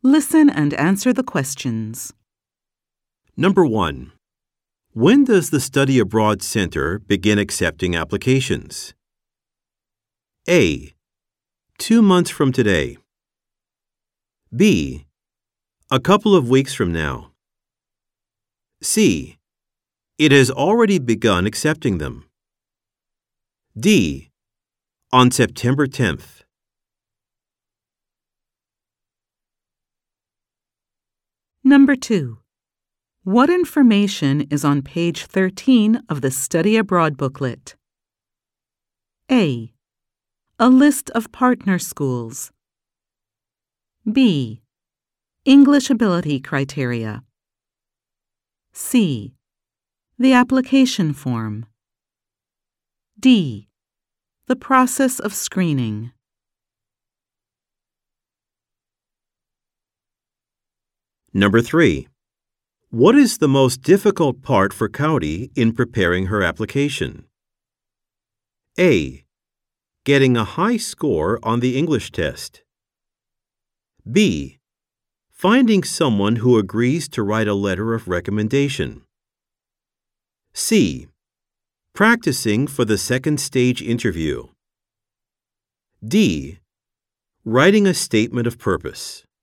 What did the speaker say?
Listen and answer the questions. Number 1. When does the Study Abroad Center begin accepting applications? A. 2 months from today. B. A couple of weeks from now. C. It has already begun accepting them. D. On September 10th. Number 2. What information is on page 13 of the Study Abroad booklet? A. A list of partner schools. B. English ability criteria. C. The application form. D. The process of screening. Number 3. What is the most difficult part for Cowdy in preparing her application? A. Getting a high score on the English test. B. Finding someone who agrees to write a letter of recommendation. C. Practicing for the second stage interview. D. Writing a statement of purpose.